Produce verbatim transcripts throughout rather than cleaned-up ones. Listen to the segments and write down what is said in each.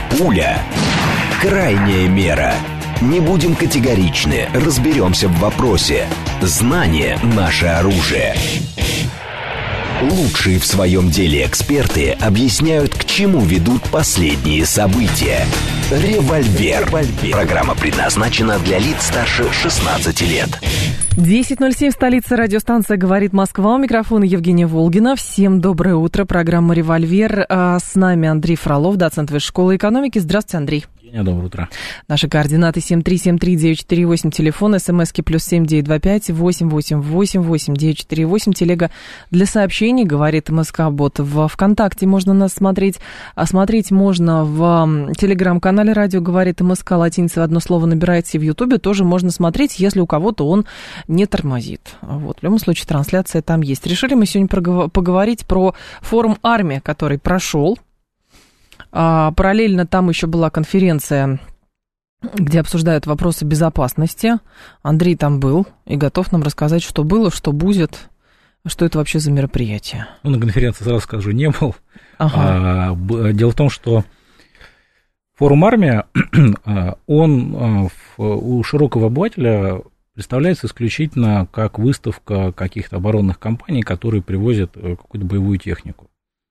Пуля. Крайняя мера. Не будем категоричны, разберемся в вопросе. Знание – наше оружие. Лучшие в своем деле эксперты объясняют, к чему ведут последние события. Револьвер. Револьвер. Программа предназначена для лиц старше шестнадцати лет. десять ноль семь, столица, радиостанция «Говорит Москва». У микрофона Евгения Волгина. Всем доброе утро. Программа «Револьвер». А с нами Андрей Фролов, доцент Высшей школы экономики. Здравствуйте, Андрей. Доброе утро. Наши координаты семь три семь три девять четыре восемь, телефон, смски плюс семь девять два пять восемь восемь восемь восемь девять четыре восемь, телега для сообщений, говорит МСК-бот. В ВКонтакте можно нас смотреть, а смотреть можно в телеграм-канале «Радио говорит МСК», латиница в одно слово набирается, и в Ютубе тоже можно смотреть, если у кого-то он не тормозит. Вот, в любом случае, трансляция там есть. Решили мы сегодня поговорить про форум «Армия», который прошел. А, параллельно там еще была конференция, где обсуждают вопросы безопасности. Андрей там был и готов нам рассказать, что было, что будет, что это вообще за мероприятие. Ну, на конференции, сразу скажу, не был. Ага. А, дело в том, что форум «Армия», он у широкого обывателя представляется исключительно как выставка каких-то оборонных компаний, которые привозят какую-то боевую технику.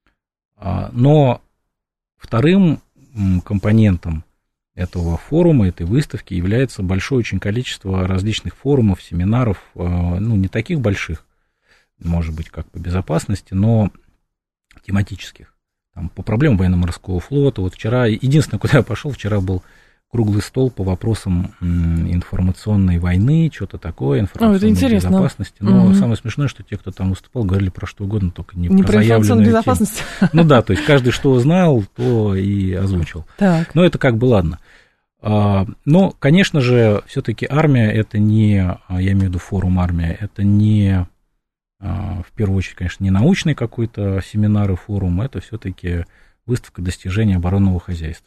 Но вторым компонентом этого форума, этой выставки, является большое очень количество различных форумов, семинаров, ну, не таких больших, может быть, как по безопасности, но тематических. Там, по проблемам военно-морского флота. Вот вчера, единственное, куда я пошел, вчера был круглый стол по вопросам информационной войны, что-то такое, информационной безопасности. Но угу. самое смешное, что те, кто там выступал, говорили про что угодно, только не, не про, про заявленную безопасность. Тему. Ну да, то есть каждый что знал, то и озвучил. Так. Но это как бы ладно. Но, конечно же, все-таки армия, это не, я имею в виду форум «Армия», это не, в первую очередь, конечно, не научный какой-то семинар и форум, это все-таки выставка достижений оборонного хозяйства.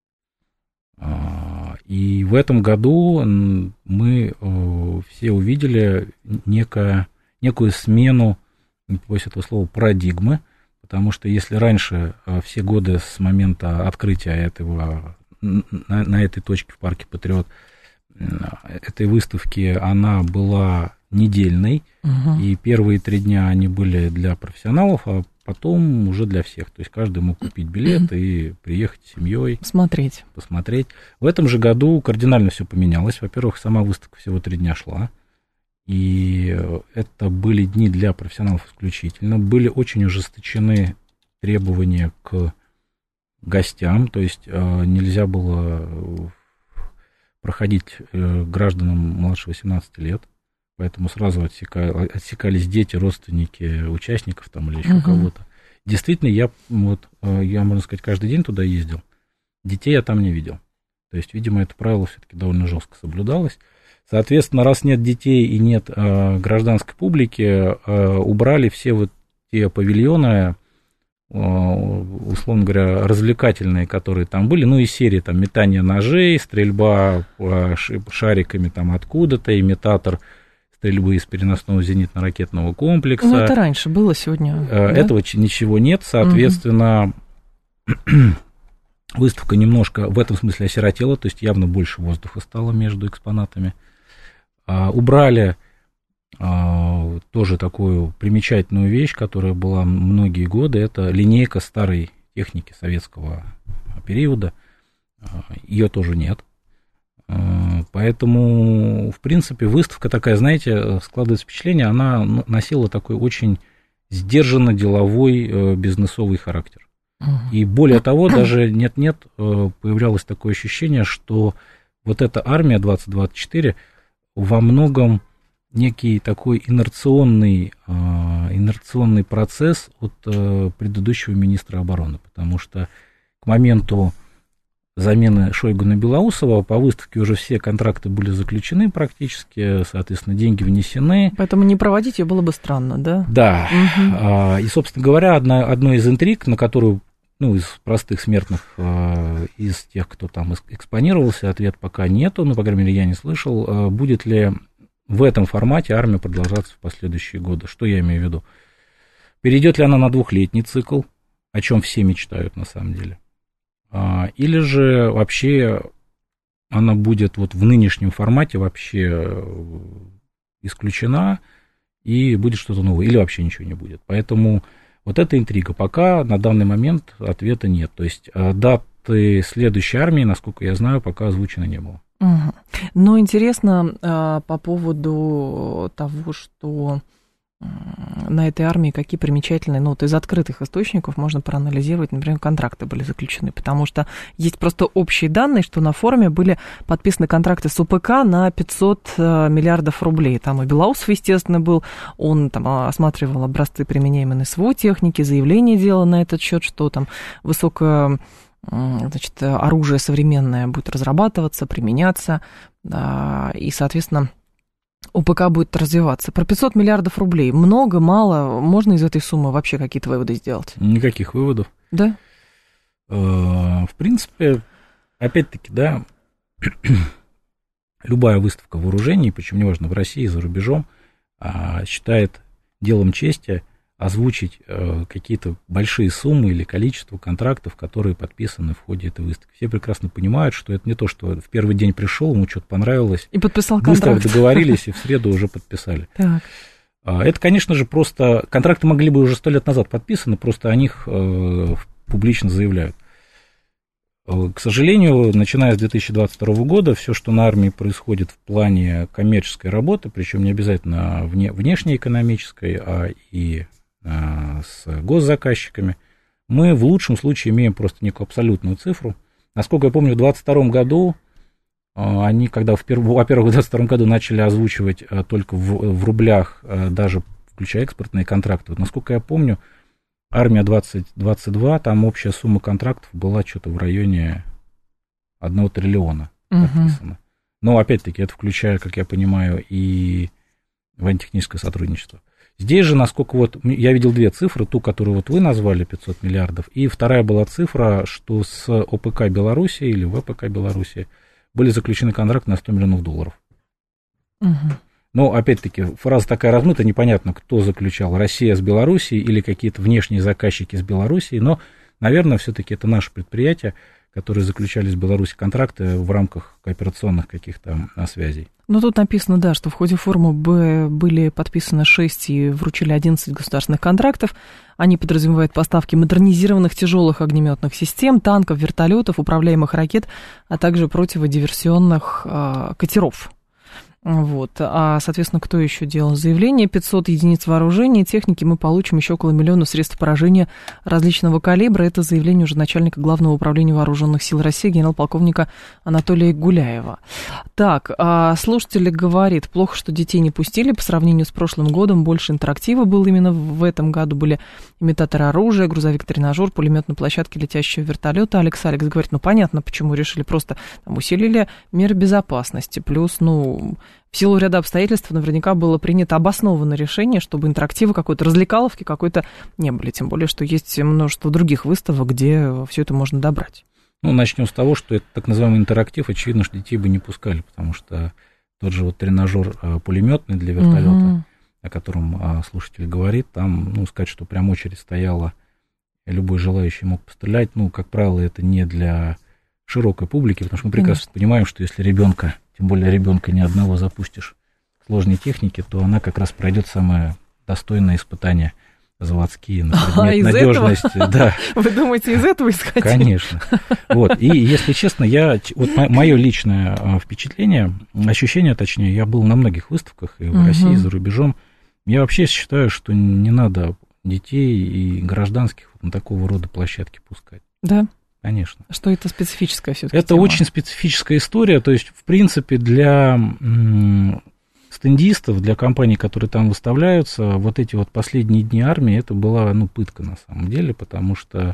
И в этом году мы все увидели некое, некую смену, не побоюсь этого слова, парадигмы, потому что если раньше все годы с момента открытия этого, на, на этой точке в парке Патриот, этой выставки, она была недельной, угу. и первые три дня они были для профессионалов, а потом уже для всех. То есть каждый мог купить билет и приехать с семьей. Смотреть. Посмотреть. В этом же году кардинально все поменялось. Во-первых, сама выставка всего три дня шла. И это были дни для профессионалов исключительно. Были очень ужесточены требования к гостям. То есть нельзя было проходить гражданам младше восемнадцати лет. Поэтому сразу отсека, отсекались дети, родственники участников там или еще uh-huh. кого-то. Действительно, я, вот, я, можно сказать, каждый день туда ездил. Детей я там не видел. То есть, видимо, это правило все-таки довольно жестко соблюдалось. Соответственно, раз нет детей и нет э, гражданской публики, э, убрали все вот те павильоны, э, условно говоря, развлекательные, которые там были. Ну, из серии там метание ножей, стрельба э, шариками там откуда-то, имитатор стрельбы из переносного зенитно-ракетного комплекса. Ну, это раньше было, сегодня. Этого да? ничего нет, соответственно, угу. выставка немножко в этом смысле осиротела, то есть явно больше воздуха стало между экспонатами. А, убрали а, тоже такую примечательную вещь, которая была многие годы, это линейка старой техники советского периода, а, ее тоже нет. Поэтому, в принципе, выставка такая, знаете, складывается впечатление, она носила такой очень сдержанно деловой бизнесовый характер. И более того, даже нет-нет, появлялось такое ощущение, что вот эта армия двадцать двадцать четыре во многом некий такой инерционный, инерционный процесс от предыдущего министра обороны, потому что к моменту замены Шойгу на Белоусова по выставке уже все контракты были заключены практически, соответственно, деньги внесены. Поэтому не проводить ее было бы странно, да? Да. Угу. И, собственно говоря, одна, одной из интриг, на которую, ну, из простых смертных, из тех, кто там экспонировался, ответ пока нету, ну, по крайней мере, я не слышал, будет ли в этом формате армия продолжаться в последующие годы. Что я имею в виду? Перейдет ли она на двухлетний цикл, о чем все мечтают на самом деле? или же вообще она будет вот в нынешнем формате вообще исключена, и будет что-то новое, или вообще ничего не будет. Поэтому вот эта интрига. Пока на данный момент ответа нет. То есть даты следующей армии, насколько я знаю, пока озвучено не было. Угу. Но интересно а, по поводу того, что на этой армии какие примечательные, ну, вот из открытых источников можно проанализировать, например, контракты были заключены, потому что есть просто общие данные, что на форуме были подписаны контракты с ОПК на пятьсот миллиардов рублей. Там и Белоусов, естественно, был, он там осматривал образцы применяемой СВО техники, заявление делал на этот счет, что там высокое, значит, оружие современное будет разрабатываться, применяться, да, и, соответственно, ОПК будет развиваться. Про пятьсот миллиардов рублей. Много, мало? Можно из этой суммы вообще какие-то выводы сделать? Никаких выводов. Да? В принципе, опять-таки, да, любая выставка вооружений, причем неважно, в России, за рубежом, считает делом чести озвучить какие-то большие суммы или количество контрактов, которые подписаны в ходе этой выставки. Все прекрасно понимают, что это не то, что в первый день пришел, ему что-то понравилось. И подписал контракт. Быстро договорились, и в среду уже подписали. Так. Это, конечно же, просто... Контракты могли бы уже сто лет назад подписаны, просто о них публично заявляют. К сожалению, начиная с две тысячи двадцать второго года, все, что на армии происходит в плане коммерческой работы, причем не обязательно вне, внешнеэкономической, а и с госзаказчиками, мы в лучшем случае имеем просто некую абсолютную цифру. Насколько я помню, в двадцать втором году они, когда, в перв... во-первых, в двадцать втором году начали озвучивать только в, в рублях, даже включая экспортные контракты. Вот, насколько я помню, армия двадцать двадцать два, там общая сумма контрактов была что-то в районе одного триллиона подписано. Угу. Но, опять-таки, это включая, как я понимаю, и военно-техническое сотрудничество. Здесь же, насколько вот, я видел две цифры, ту, которую вот вы назвали, пятьсот миллиардов, и вторая была цифра, что с ОПК Беларуси или ВПК Беларуси были заключены контракты на сто миллионов долларов. Угу. Но, опять-таки, фраза такая размытая, непонятно, кто заключал, Россия с Белоруссией или какие-то внешние заказчики с Белоруссией, но, наверное, все-таки это наши предприятия, которые заключали с Беларусью контракты в рамках кооперационных каких-то связей. Ну, тут написано, да, что в ходе форума были подписаны шесть и вручили одиннадцать государственных контрактов. Они подразумевают поставки модернизированных тяжелых огнеметных систем, танков, вертолетов, управляемых ракет, а также противодиверсионных э, катеров. Вот. А, соответственно, кто еще делал заявление? пятьсот единиц вооружения, техники, мы получим еще около миллиона средств поражения различного калибра. Это заявление уже начальника Главного управления вооруженных сил России, генерал-полковника Анатолия Гуляева. Так, а слушатель говорит, плохо, что детей не пустили. По сравнению с прошлым годом больше интерактива было именно в этом году. Были имитаторы оружия, грузовик-тренажер, пулемет на площадке летящего вертолета. Алекс Алекс говорит, ну, понятно, почему решили, просто там усилили меры безопасности. Плюс, ну... В силу ряда обстоятельств наверняка было принято обоснованное решение, чтобы интерактивы какой-то, развлекаловки какой-то не были. Тем более, что есть множество других выставок, где все это можно добрать. Ну, начнем с того, что это так называемый интерактив. Очевидно, что детей бы не пускали, потому что тот же вот тренажер пулеметный для вертолета, угу. о котором слушатель говорит, там, ну, сказать, что прям очередь стояла, любой желающий мог пострелять. Ну, как правило, это не для широкой публики, потому что мы прекрасно Конечно. понимаем, что если ребенка, тем более ребенка ни одного запустишь в сложной технике, то она как раз пройдет самое достойное испытание заводские на предмет а, надежности. Да. Вы думаете, из этого исходить? Конечно. Вот. И, если честно, я, вот мое личное впечатление, ощущение, точнее, я был на многих выставках и в угу. России, и за рубежом. Я вообще считаю, что не надо детей и гражданских на такого рода площадки пускать. Да? Конечно. Что это специфическая все-таки Это тема? Очень специфическая история. То есть, в принципе, для м, стендистов, для компаний, которые там выставляются, вот эти вот последние дни армии, это была, ну, пытка на самом деле, потому что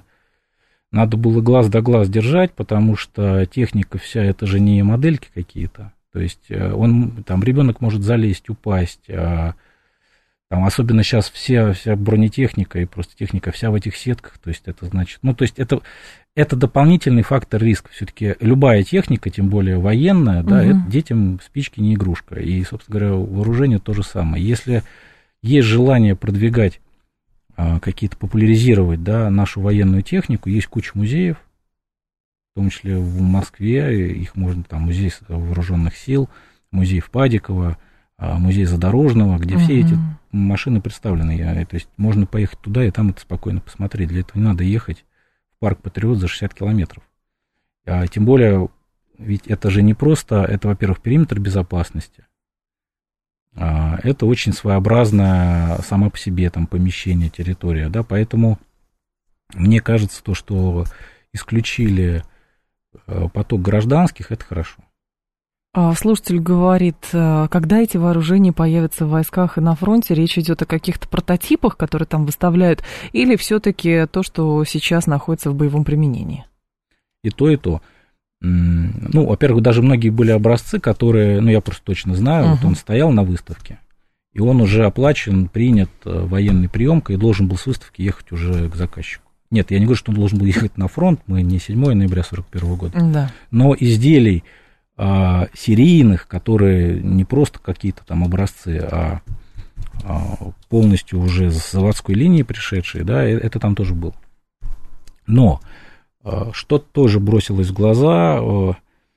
надо было глаз да глаз держать, потому что техника вся, это же не модельки какие-то. То есть, он, там, ребенок может залезть, упасть, а, там, особенно сейчас вся, вся бронетехника и просто техника вся в этих сетках, то есть, это значит, ну, то есть, это... Это дополнительный фактор риска. Все-таки любая техника, тем более военная, да, угу. это детям спички не игрушка. И, собственно говоря, вооружение то же самое. Если есть желание продвигать а, какие-то, популяризировать, да, нашу военную технику, есть куча музеев, в том числе в Москве, их можно, там, музей вооруженных сил, музей Впадикова, музей Задорожного, где uh-huh. все эти машины представлены. Я, то есть можно поехать туда и там это спокойно посмотреть. Для этого не надо ехать в парк Патриот за шестьдесят километров. А тем более, ведь это же не просто, это, во-первых, периметр безопасности, а это очень своеобразное само по себе там помещение, территория, да, поэтому мне кажется, то, что исключили поток гражданских, это хорошо. Слушатель говорит, когда эти вооружения появятся в войсках и на фронте, речь идет о каких-то прототипах, которые там выставляют, или все-таки то, что сейчас находится в боевом применении? И то, и то. Ну, во-первых, даже многие были образцы, которые, ну, я просто точно знаю, uh-huh. вот он стоял на выставке, и он уже оплачен, принят военной приемкой, и должен был с выставки ехать уже к заказчику. Нет, я не говорю, что он должен был ехать на фронт, мы не седьмого ноября сорок первого года, да. но изделий а, серийных, которые не просто какие-то там образцы, а, а полностью уже с заводской линии пришедшие, да, это там тоже было. Но а, что тоже бросилось в глаза, а,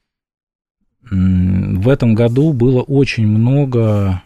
в этом году было очень много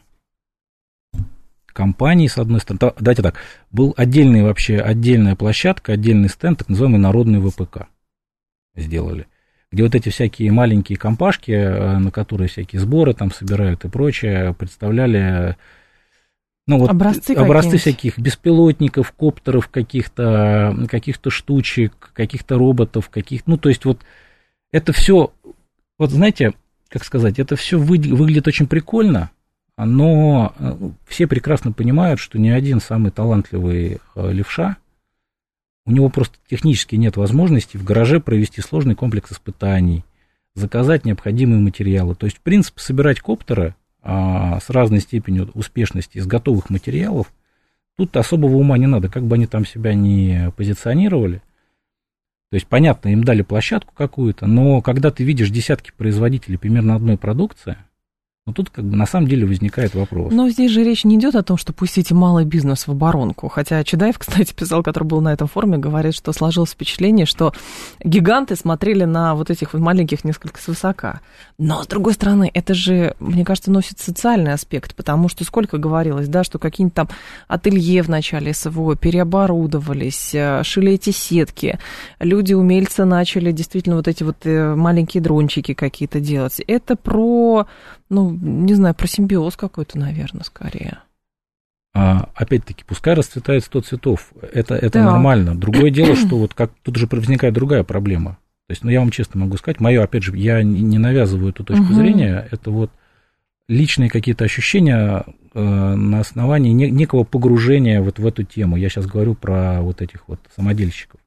компаний, с одной стороны, давайте так, был отдельный вообще, отдельная площадка, отдельный стенд, так называемый народный ВПК сделали, где вот эти всякие маленькие компашки, на которые всякие сборы там собирают и прочее, представляли, ну вот образцы, образцы всяких беспилотников, коптеров, каких-то, каких-то штучек, каких-то роботов, каких, ну то есть вот это все, вот знаете, как сказать, это все выглядит очень прикольно, но все прекрасно понимают, что ни один самый талантливый левша, у него просто технически нет возможности в гараже провести сложный комплекс испытаний, заказать необходимые материалы. То есть, в принципе, собирать коптеры а, с разной степенью успешности из готовых материалов, тут особого ума не надо, как бы они там себя ни позиционировали. То есть, понятно, им дали площадку какую-то, но когда ты видишь десятки производителей примерно одной продукции, но тут как бы на самом деле возникает вопрос. Но здесь же речь не идет о том, что пустите малый бизнес в оборонку. Хотя Чедаев, кстати, писал, который был на этом форуме, говорит, что сложилось впечатление, что гиганты смотрели на вот этих вот маленьких несколько свысока. Но, с другой стороны, это же, мне кажется, носит социальный аспект, потому что сколько говорилось, да, что какие-нибудь там ателье в начале СВО переоборудовались, шили эти сетки, люди-умельцы начали действительно вот эти вот маленькие дрончики какие-то делать. Это про... Ну, не знаю, про симбиоз какой-то, наверное, скорее. А, опять-таки, пускай расцветает сто цветов. Это, это да. нормально. Другое дело, что вот как тут же возникает другая проблема. То есть, ну, я вам честно могу сказать, мое, опять же, я не навязываю эту точку угу. зрения, это вот личные какие-то ощущения э, на основании не, некого погружения вот в эту тему. Я сейчас говорю про вот этих вот самодельщиков.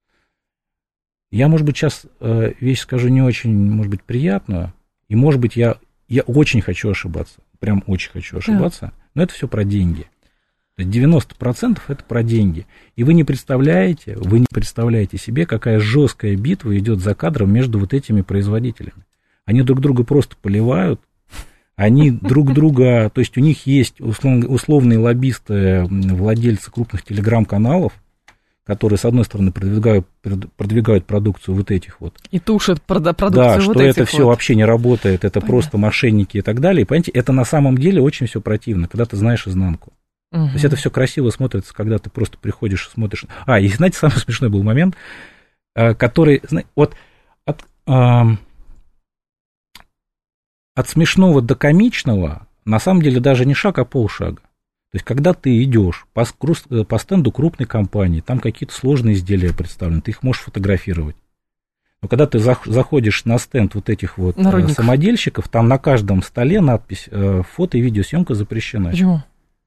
Я, может быть, сейчас э, вещь скажу не очень, может быть, приятную, и, может быть, я... Я очень хочу ошибаться, прям очень хочу ошибаться, да. но это все про деньги. То есть девяносто процентов это про деньги. И вы не представляете, вы не представляете себе, какая жесткая битва идет за кадром между вот этими производителями. Они друг друга просто поливают, они друг друга, то есть у них есть условные лоббисты, владельцы крупных телеграм-каналов, которые, с одной стороны, продвигают, продвигают продукцию вот этих вот. И тушат прода- продукцию да, вот этих. Да, что это вот. все вообще не работает, это Понятно. Просто мошенники и так далее. И, понимаете, это на самом деле очень все противно, когда ты знаешь изнанку. Угу. То есть это все красиво смотрится, когда ты просто приходишь и смотришь. А, и знаете, самый смешной был момент, который, вот от, от смешного до комичного, на самом деле даже не шаг, а полшага. То есть, когда ты идешь по, по стенду крупной компании, там какие-то сложные изделия представлены, ты их можешь фотографировать. Но когда ты заходишь на стенд вот этих вот Народников. самодельщиков, там на каждом столе надпись «Фото и видеосъемка запрещена». Почему?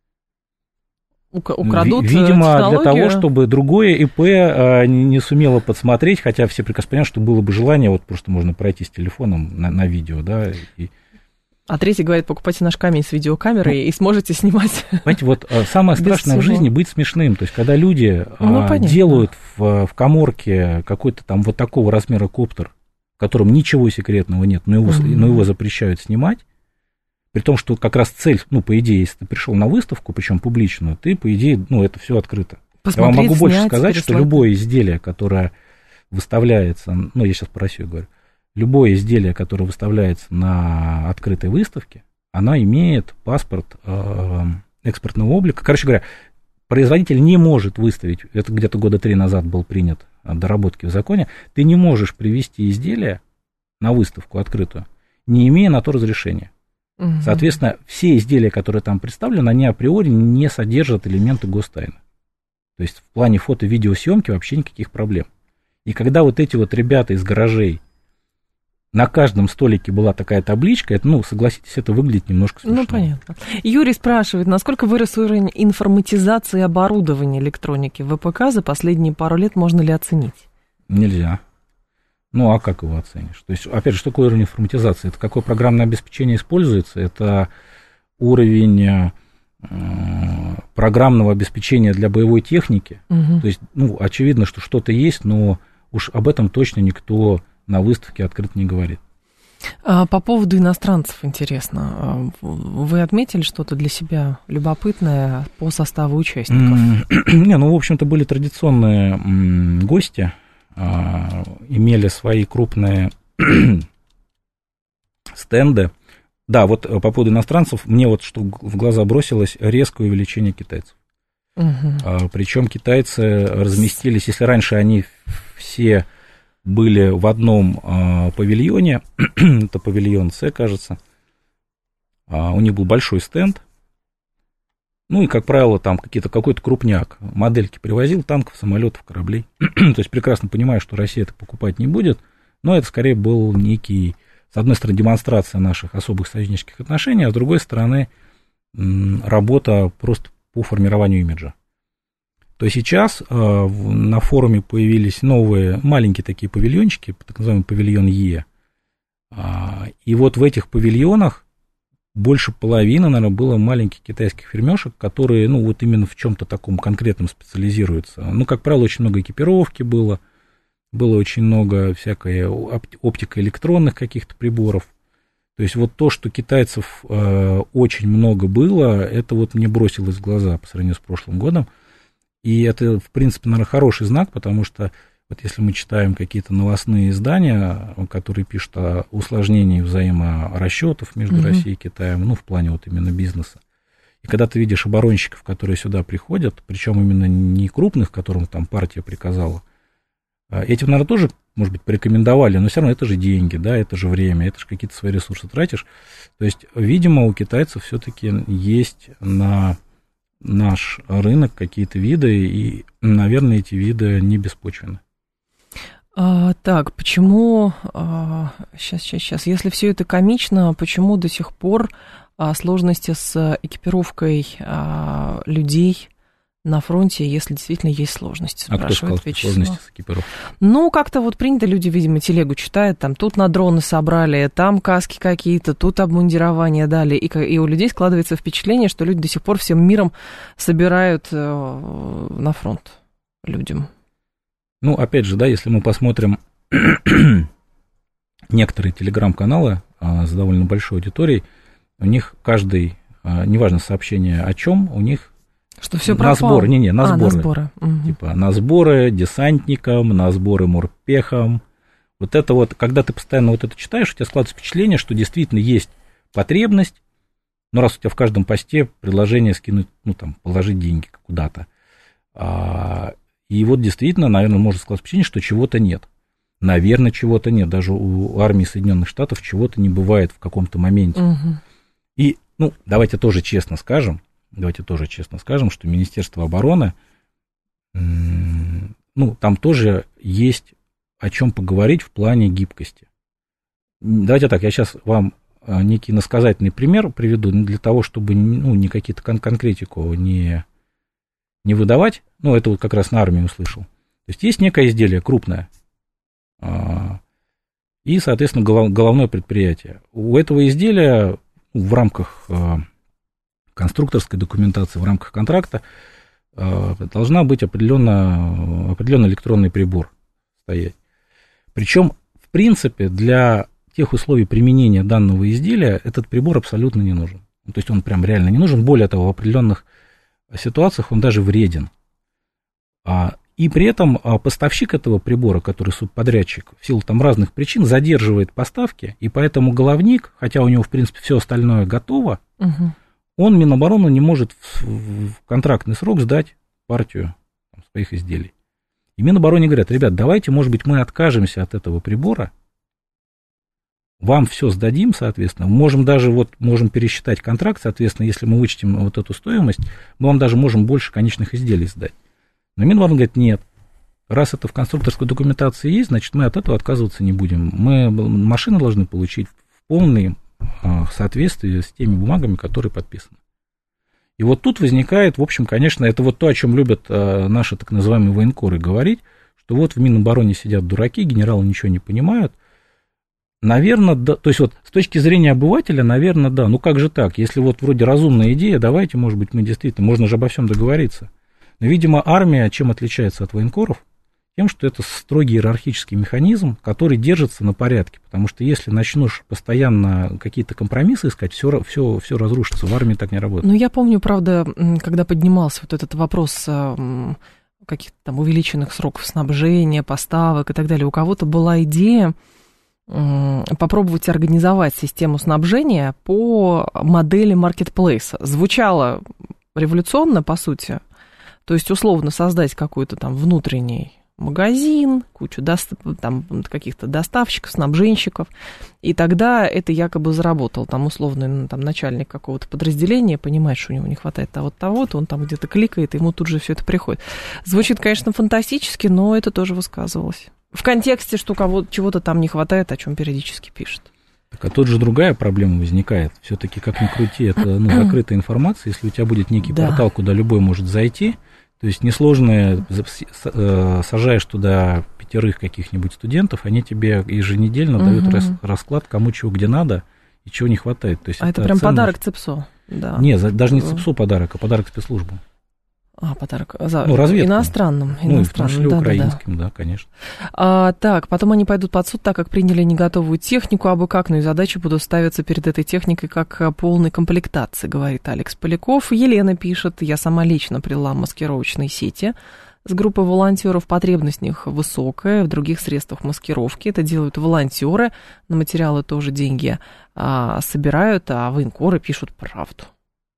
Украдут Видимо, технологию. Для того, чтобы другое ИП не сумело подсмотреть, хотя все прекрасно понимают, что было бы желание, вот просто можно пройти с телефоном на, на видео, да, и... А третий говорит, покупайте наш камень с видеокамерой ну, и сможете снимать. Понимаете, вот самое страшное в жизни быть смешным. То есть, когда люди ну, делают в, в каморке какой-то там вот такого размера коптер, в котором ничего секретного нет, но его, mm-hmm. но его запрещают снимать, при том, что как раз цель, ну, по идее, если ты пришел на выставку, причем публичную, ты, по идее, ну, это все открыто. Посмотреть, я вам могу больше снять, сказать, переслать. Что любое изделие, которое выставляется, ну, я сейчас про Россию говорю, любое изделие, которое выставляется на открытой выставке, оно имеет паспорт э, экспортного облика. Короче говоря, производитель не может выставить, это где-то года три назад был принят доработки в законе, ты не можешь привезти изделие на выставку открытую, не имея на то разрешения. Угу. Соответственно, все изделия, которые там представлены, они априори не содержат элементы гостайны. То есть в плане фото-видеосъемки вообще никаких проблем. И когда вот эти вот ребята из гаражей, на каждом столике была такая табличка, это, ну, согласитесь, это выглядит немножко смешно. Ну, понятно. Юрий спрашивает, насколько вырос уровень информатизации оборудования электроники в ВПК за последние пару лет, можно ли оценить? Нельзя. Ну, а как его оценишь? То есть, опять же, что такое уровень информатизации? Это какое программное обеспечение используется? Это уровень э, программного обеспечения для боевой техники. Угу. То есть, ну, очевидно, что что-то есть, но уж об этом точно никто на выставке открыто не говорит. А по поводу иностранцев интересно. Вы отметили что-то для себя любопытное по составу участников? Не, ну, в общем-то, были традиционные гости, имели свои крупные стенды. Да, вот по поводу иностранцев, мне вот что в глаза бросилось, резкое увеличение китайцев. Угу. Причем китайцы разместились, если раньше они все были в одном а, павильоне, это павильон С, кажется, а, у них был большой стенд, ну и, как правило, там какие-то, какой-то крупняк, модельки привозил, танков, самолетов, кораблей, то есть прекрасно понимаю, что Россия это покупать не будет, но это скорее был некий, с одной стороны, демонстрация наших особых союзнических отношений, а с другой стороны, работа просто по формированию имиджа. То сейчас э, на форуме появились новые маленькие такие павильончики, так называемый павильон Е. А, и вот в этих павильонах больше половины, наверное, было маленьких китайских фирмешек, которые, ну, вот именно в чем-то таком конкретном специализируются. Ну, как правило, очень много экипировки было, было очень много всякой оптико-электронных каких-то приборов. То есть вот то, что китайцев э, очень много было, это вот мне бросилось в глаза по сравнению с прошлым годом. И это, в принципе, наверное, хороший знак, потому что вот если мы читаем какие-то новостные издания, которые пишут о усложнении взаиморасчетов между mm-hmm. Россией и Китаем, ну, в плане вот именно бизнеса, и когда ты видишь оборонщиков, которые сюда приходят, причем именно не крупных, которым там партия приказала, этим, наверное, тоже, может быть, порекомендовали, но все равно это же деньги, да, это же время, это же какие-то свои ресурсы тратишь. То есть, видимо, у китайцев все-таки есть на наш рынок какие-то виды, и, наверное, эти виды не беспочвенны. А, так, почему, а, сейчас, сейчас, сейчас, если все это комично, почему до сих пор а, сложности с экипировкой а, людей на фронте, если действительно есть сложности, а кто сказал, что сложности с экипировкой? Ну, как-то вот принято, люди, видимо, телегу читают, там, тут на дроны собрали, там каски какие-то, тут обмундирование дали, и, и у людей складывается впечатление, что люди до сих пор всем миром собирают э, на фронт людям. Ну, опять же, да, если мы посмотрим некоторые телеграм-каналы а, с довольно большой аудиторией, у них каждый, а, неважно сообщение о чем, у них что все на сборы, не, не, на а, сборы. На сборы. Угу. Типа на сборы десантникам, на сборы морпехам. Вот это вот, когда ты постоянно вот это читаешь, у тебя складывается впечатление, что действительно есть потребность, но раз у тебя в каждом посте предложение скинуть, ну там, положить деньги куда-то. А, и вот действительно, наверное, может складываться впечатление, что чего-то нет. Наверное, чего-то нет. Даже у армии Соединенных Штатов чего-то не бывает в каком-то моменте. Угу. И, ну, давайте тоже честно скажем, Давайте тоже честно скажем, что Министерство обороны, ну, там тоже есть о чем поговорить в плане гибкости. Давайте так, я сейчас вам некий насказательный пример приведу для того, чтобы, ну, не какие-то кон- конкретику не, не выдавать. Ну, это вот как раз на армии услышал. То есть есть некое изделие крупное и, соответственно, голов- головное предприятие. У этого изделия в рамках конструкторской документации, в рамках контракта э, должна быть определенно, определенный электронный прибор стоять. Причем, в принципе, для тех условий применения данного изделия этот прибор абсолютно не нужен. То есть он прям реально не нужен. Более того, в определенных ситуациях он даже вреден. А, И при этом поставщик этого прибора, который субподрядчик, в силу там разных причин, задерживает поставки, и поэтому головник, хотя у него, в принципе, все остальное готово, угу. он Минобороны не может в, в контрактный срок сдать партию там, своих изделий. И Минобороны говорят: ребят, давайте, может быть, мы откажемся от этого прибора, вам все сдадим, соответственно, можем даже вот, можем пересчитать контракт, соответственно, если мы вычтем вот эту стоимость, мы вам даже можем больше конечных изделий сдать. Но Минобороны говорит: нет, раз это в конструкторской документации есть, значит, мы от этого отказываться не будем. Мы машины должны получить в полном соответствии с теми бумагами, которые подписаны. И вот тут возникает, в общем, конечно, это вот то, о чем любят наши так называемые военкоры говорить, что вот в Минобороне сидят дураки, генералы ничего не понимают. Наверное, да, то есть вот с точки зрения обывателя, наверное, да, ну как же так, если вот вроде разумная идея, давайте, может быть, мы действительно, можно же обо всем договориться. Но, видимо, армия чем отличается от военкоров? Тем, что это строгий иерархический механизм, который держится на порядке. Потому что если начнешь постоянно какие-то компромиссы искать, все, все, все разрушится. В армии так не работает. Ну, я помню, правда, когда поднимался вот этот вопрос каких-то там увеличенных сроков снабжения, поставок и так далее, у кого-то была идея попробовать организовать систему снабжения по модели маркетплейса. Звучало революционно, по сути. То есть, условно, создать какой-то там внутренний магазин, кучу дост- там, каких-то доставщиков, снабженщиков, и тогда это якобы заработало. Там, условно, там, начальник какого-то подразделения понимает, что у него не хватает того-то, того-то, он там где-то кликает, и ему тут же все это приходит. Звучит, конечно, фантастически, но это тоже высказывалось. В контексте, что кого-то чего-то там не хватает, о чем периодически пишут. Так, а тут же другая проблема возникает. Все-таки, как ни крути, это ну, закрытая информация. Если у тебя будет некий да. портал, куда любой может зайти, то есть несложно, сажаешь туда пятерых каких-нибудь студентов, они тебе еженедельно угу. дают расклад, кому чего где надо и чего не хватает. То есть а это, это прям ценность. Подарок ЦИПСО? Да. Нет, даже не ЦИПСО подарок, а подарок спецслужбам. А, подарок за... ну, разведку. Иностранным. Ну, иностранным. в том числе да, украинским, да, да, конечно. А, так, потом они пойдут под суд, так как приняли не готовую технику, абы как, но и задачи будут ставиться перед этой техникой как полной комплектации, говорит Алекс Поляков. Елена пишет: я сама лично плела маскировочные сети с группой волонтеров, потребность в них высокая, в других средствах маскировки. Это делают волонтеры, на материалы тоже деньги а, собирают, а военкоры пишут правду.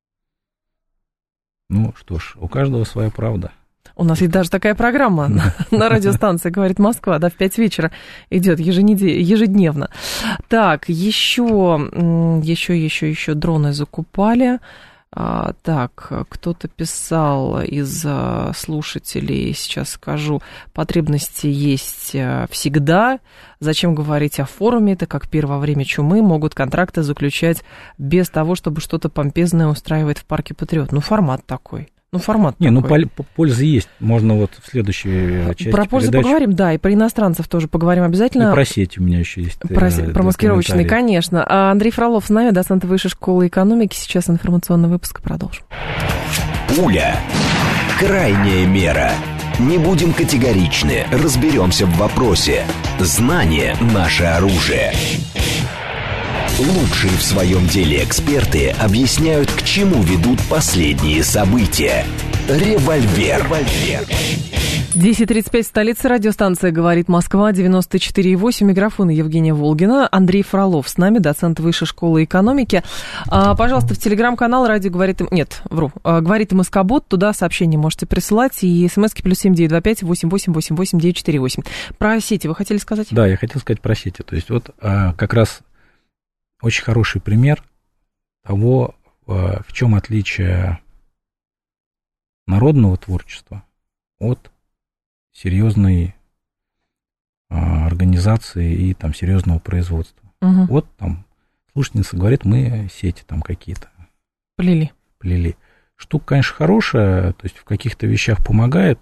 Ну что ж, у каждого своя правда. У нас есть даже такая программа на, на радиостанции «Говорит Москва», да, в пять вечера идет ежедневно. Так, еще, еще, еще, еще дроны закупали. А, так, кто-то писал из а, слушателей, сейчас скажу, потребности есть а, всегда. Зачем говорить о форуме? Это как пир во время чумы, могут контракты заключать без того, чтобы что-то помпезное устраивать в парке Патриот. Ну, формат такой. Ну, формат Не, такой. ну, польза есть. Можно вот в следующей части Про пользу передач... поговорим, да, и про иностранцев тоже поговорим обязательно. И про сети у меня еще есть. Про, про маскировочные, конечно. А Андрей Фролов с нами, доцент Высшей школы экономики. Сейчас информационный выпуск, продолжим. Пуля. Крайняя мера. Не будем категоричны, разберемся в вопросе. Знание – наше оружие. Лучшие в своем деле эксперты объясняют, к чему ведут последние события. Револьвер. десять тридцать пять, столица, радиостанция «Говорит Москва», девяносто четыре и восемь, микрофон Евгения Волгина, Андрей Фролов с нами, доцент Высшей школы экономики. А, пожалуйста, в телеграм-канал радио «Говорит...» Нет, вру, «Говорит МСК-бот», туда сообщения можете присылать, и смски плюс семь девять два пять восемь восемь восемь восемь девять четыре восемь. Про сети вы хотели сказать? Да, я хотел сказать про сети. То есть вот как раз очень хороший пример того, в чем отличие народного творчества от серьезной а, организации и там серьезного производства. Угу. Вот там слушательница говорит, мы сети там какие-то плели. плели. Штука, конечно, хорошая, то есть в каких-то вещах помогает.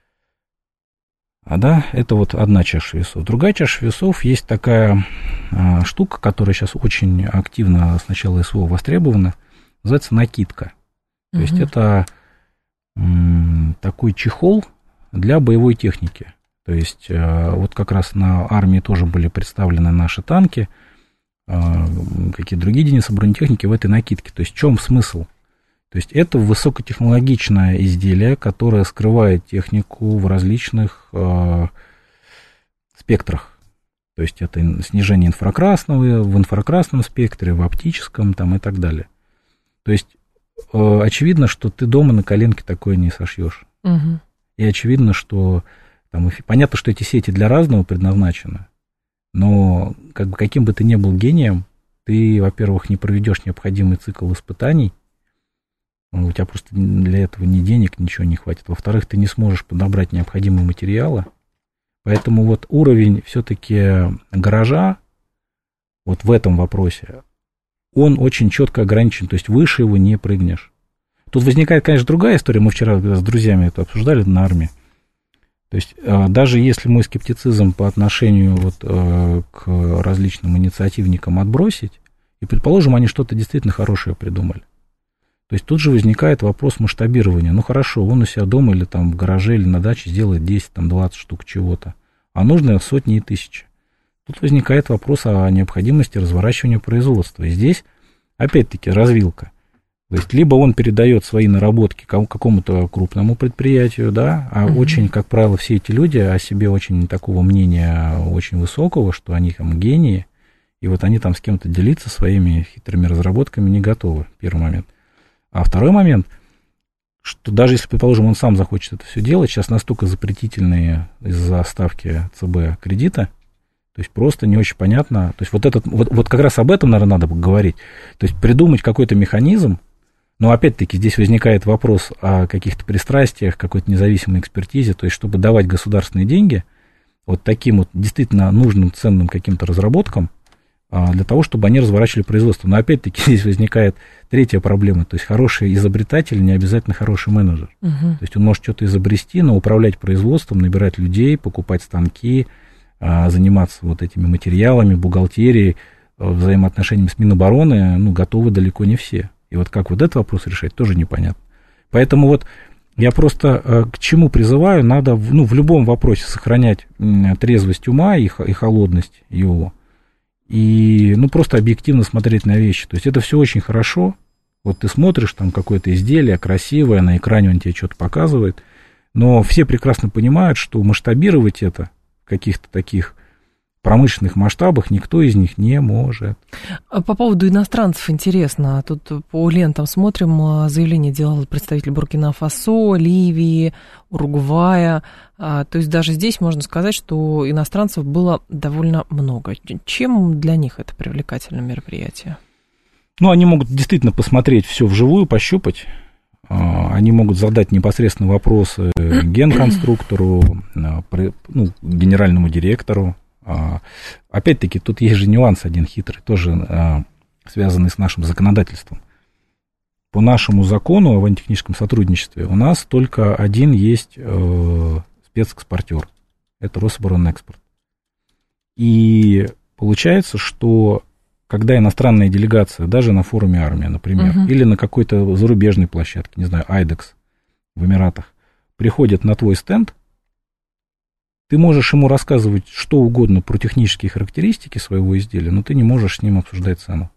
А да, это вот одна чаша весов. Другая чаша весов, есть такая а, штука, которая сейчас очень активно с начала СВО востребована, называется накидка. То угу. есть это м, такой чехол для боевой техники. То есть а, вот как раз на армии тоже были представлены наши танки, а, какие-то другие единицы бронетехники в этой накидке. То есть в чем смысл? То То есть это высокотехнологичное изделие, которое скрывает технику в различных э, спектрах. То есть это снижение инфракрасного в инфракрасном спектре, в оптическом там, и так далее. То есть э, очевидно, что ты дома на коленке такое не сошьешь. Угу. И очевидно, что там, понятно, что эти сети для разного предназначены, но как бы, каким бы ты ни был гением, ты, во-первых, не проведешь необходимый цикл испытаний, у тебя просто для этого ни денег, ничего не хватит. Во-вторых, ты не сможешь подобрать необходимые материалы. Поэтому вот уровень все-таки гаража вот в этом вопросе, он очень четко ограничен, то есть выше его не прыгнешь. Тут возникает, конечно, другая история, мы вчера с друзьями это обсуждали на армии. То есть даже если мой скептицизм по отношению вот к различным инициативникам отбросить, и, предположим, они что-то действительно хорошее придумали, то есть тут же возникает вопрос масштабирования. Ну хорошо, он у себя дома или там в гараже или на даче сделает десять-двадцать штук чего-то, а нужно сотни и тысячи. Тут возникает вопрос о необходимости разворачивания производства. И здесь, опять-таки, развилка. То есть либо он передает свои наработки какому-то крупному предприятию, да, а mm-hmm. очень, как правило, все эти люди о себе очень такого мнения очень высокого, что они там гении, и вот они там с кем-то делиться своими хитрыми разработками не готовы, первый момент. А второй момент, что даже если, предположим, он сам захочет это все делать, сейчас настолько запретительные из-за ставки ЦБ кредита, то есть просто не очень понятно. То есть вот, этот, вот, вот как раз об этом, наверное, надо поговорить. То есть придумать какой-то механизм, но опять-таки здесь возникает вопрос о каких-то пристрастиях, какой-то независимой экспертизе, то есть чтобы давать государственные деньги вот таким вот действительно нужным, ценным каким-то разработкам, для того, чтобы они разворачивали производство. Но опять-таки здесь возникает третья проблема, то есть хороший изобретатель не обязательно хороший менеджер. Угу. То есть он может что-то изобрести, но управлять производством, набирать людей, покупать станки, заниматься вот этими материалами, бухгалтерией, взаимоотношениями с Минобороны, ну, готовы далеко не все. И вот как вот этот вопрос решать, тоже непонятно. Поэтому вот я просто к чему призываю, надо ну, в любом вопросе сохранять трезвость ума и холодность его. И, ну, просто объективно смотреть на вещи. То есть это все очень хорошо. Вот ты смотришь, там какое-то изделие красивое, на экране он тебе что-то показывает, но все прекрасно понимают, что масштабировать это в каких-то таких промышленных масштабах никто из них не может. По поводу иностранцев интересно. Тут по лентам смотрим, заявление делал представитель Буркина-Фасо, Ливии, Уругвая. То есть даже здесь можно сказать, что иностранцев было довольно много. Чем для них это привлекательное мероприятие? Ну, они могут действительно посмотреть все вживую, пощупать. Они могут задать непосредственно вопросы генконструктору, ну, генеральному директору. Опять-таки, тут есть же нюанс один хитрый, тоже связанный с нашим законодательством. По нашему закону о военно-техническом сотрудничестве у нас только один есть спецэкспортер. Это Рособоронэкспорт. И получается, что когда иностранная делегация, даже на форуме «Армия», например, uh-huh. или на какой-то зарубежной площадке, не знаю, Айдекс в Эмиратах, приходит на твой стенд, ты можешь ему рассказывать что угодно про технические характеристики своего изделия, но ты не можешь с ним обсуждать цену.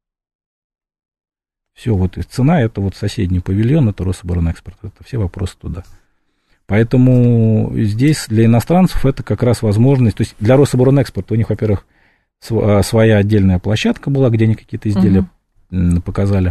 Все, вот цена — это вот соседний павильон, это Рособоронэкспорт, это все вопросы туда. Поэтому здесь для иностранцев это как раз возможность, то есть для Рособоронэкспорта у них, во-первых, своя отдельная площадка была, где они какие-то изделия uh-huh. показали.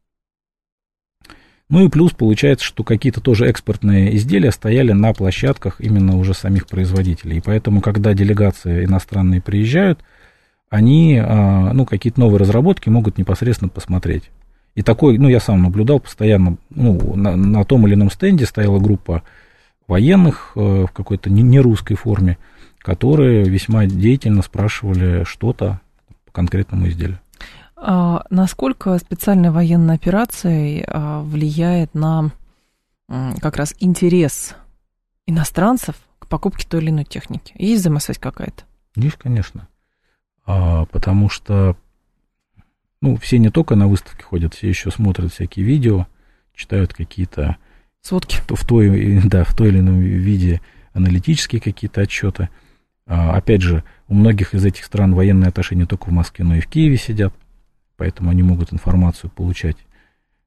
Ну и плюс получается, что какие-то тоже экспортные изделия стояли на площадках именно уже самих производителей. И поэтому, когда делегации иностранные приезжают, они, ну, какие-то новые разработки могут непосредственно посмотреть. И такой, ну, я сам наблюдал постоянно, ну, на, на том или ином стенде стояла группа военных в какой-то нерусской форме, которые весьма деятельно спрашивали что-то по конкретному изделию. А насколько специальная военная операция влияет на как раз интерес иностранцев к покупке той или иной техники? Есть взаимосвязь какая-то? Есть, конечно. А, потому что ну, все не только на выставке ходят, все еще смотрят всякие видео, читают какие-то сводки. В той, да, в той или ином виде аналитические какие-то отчеты. А, опять же, у многих из этих стран военные атташе не только в Москве, но и в Киеве сидят. Поэтому они могут информацию получать